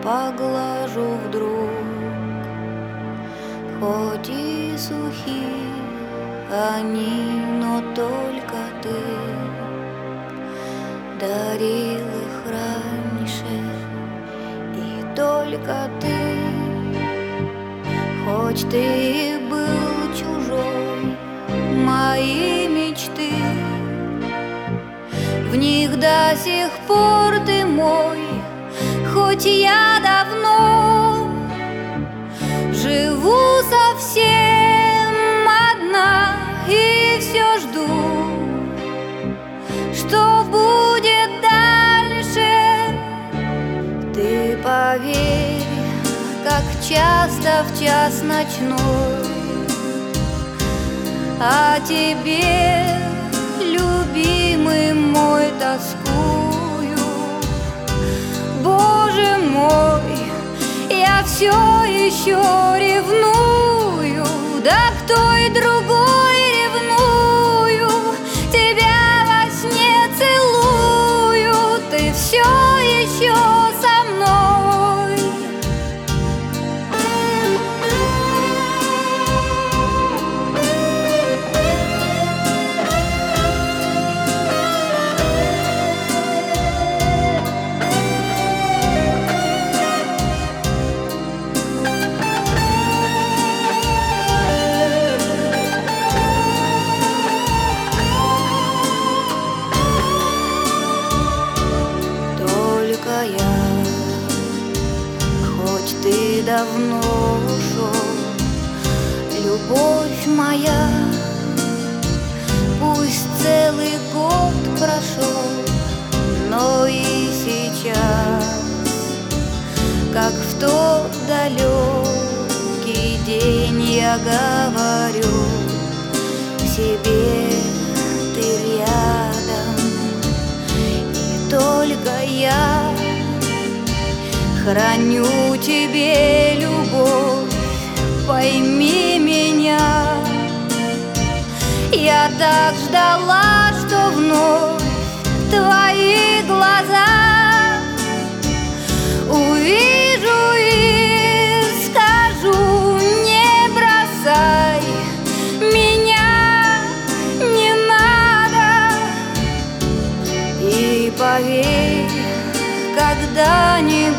поглажу вдруг. Хоть и сухи они, но только ты дарил их раньше, и только ты. Хоть ты и был чужой, мои мечты, в них до сих пор ты мой. Хоть я давно живу совсем одна и все жду, что будет дальше. Ты поверь, как часто в час ночной о тебе, любимый мой, тоскую. Боже мой, я все еще ревную, да к той другой ревную. Тебя во сне целую, ты все еще со мной. Хоть ты давно ушел, любовь моя, пусть целый год прошел, но и сейчас, как в тот далекий день, я говорю себе: ты рядом, и только я храню тебе любовь, пойми меня. Я так ждала, что вновь твои глаза увижу и скажу: не бросай меня, не надо. И поверь, когда-нибудь